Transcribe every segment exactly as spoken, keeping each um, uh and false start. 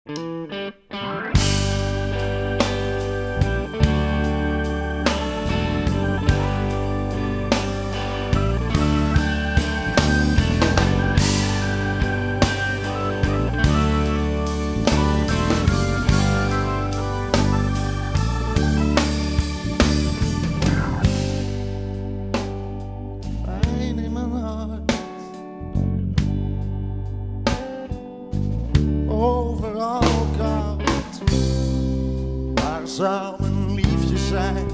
Overal koud, waar zou mijn liefje zijn?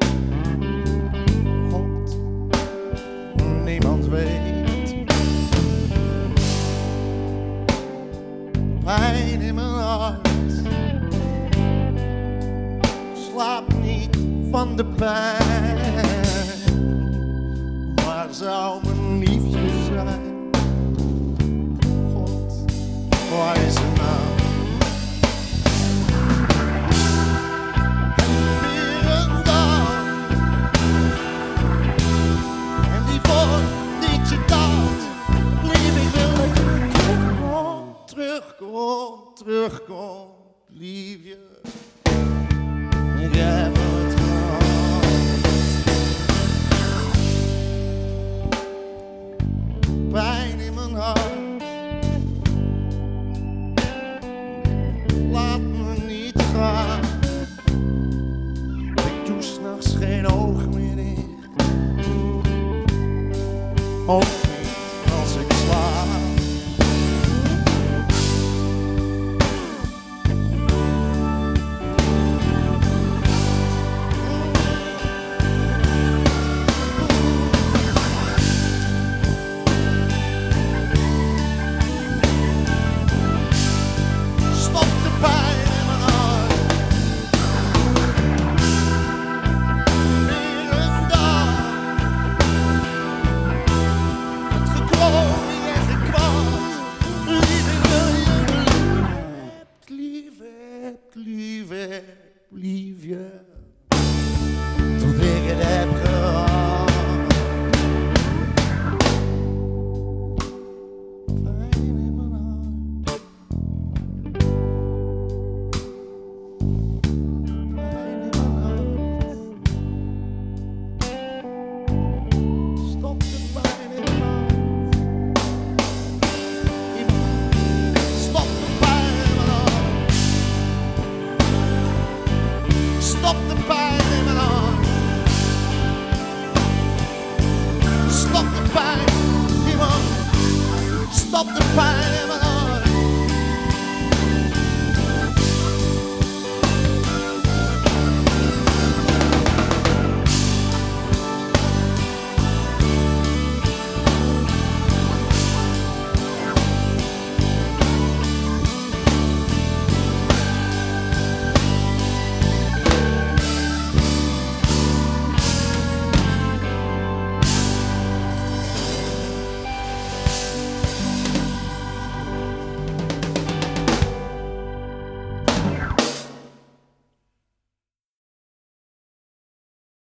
God, niemand weet. Pijn in mijn hart, slaap niet van de pijn. Waar zou mijn liefje zijn? Waar is het nou? En weer een dag, en die voor niet je dacht. Lief, ik wil dat je terugkomt, terugkomt, terugkomt, liefje. Ik heb het gehad. Pijn in mijn hart. Laat me niet gaan. Ik doe 's nachts geen oog meer dicht. Ook niet als ik slaap. Liefje, liefje.